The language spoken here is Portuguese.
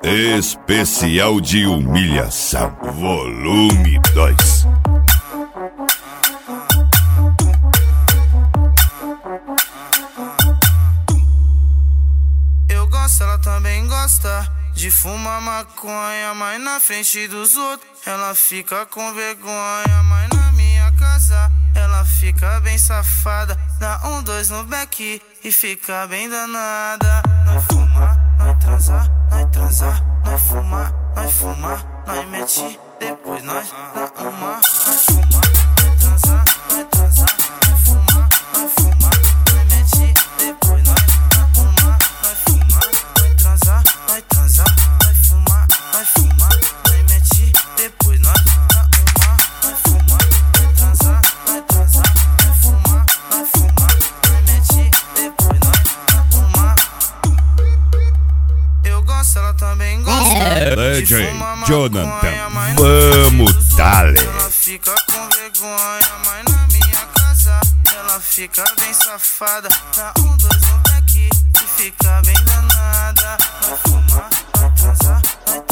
Especial de humilhação, volume 2. Eu gosto, ela também gosta de fumar maconha, mas na frente dos outros ela fica com vergonha. Mas na minha casa ela fica bem safada, dá 1, 2 no beck e fica bem danada. Nós fumar, nós transar, nós transar, nós fumar, nós mete, depois nós dá uma. Nós fumar, nós transar, nós transar, nós fumar, nós mete, depois nós dá uma. Nós fumar, nós transar, nós transar, nós fumar, nós mete, depois nós dá uma. Nós fumar, nós transar, nós transar, nós fumar, nós mete, depois nós dá uma. Eu gosto, ela também gosta. DJ Jonathan, vamos dale. Ela fica com vergonha, mas na minha casa ela fica bem safada, dá 1, 2 no beck e fica bem danada. Nós fumar, nós transar, nós